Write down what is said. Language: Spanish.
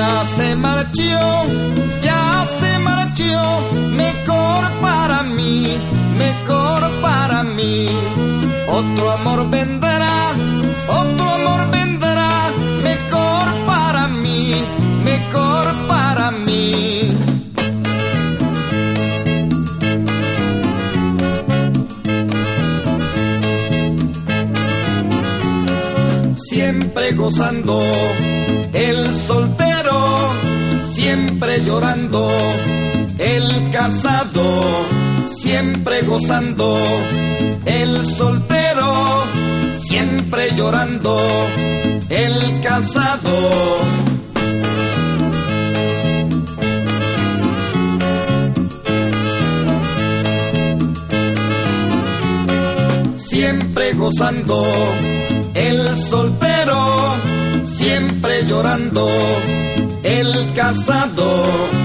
Ya se marchó, mejor para mí, mejor para mí. Otro amor vendrá, mejor para mí, mejor para mí. Siempre gozando el soltero, siempre llorando el casado, siempre gozando el soltero, siempre llorando el casado. Siempre gozando el soltero, siempre llorando el casado.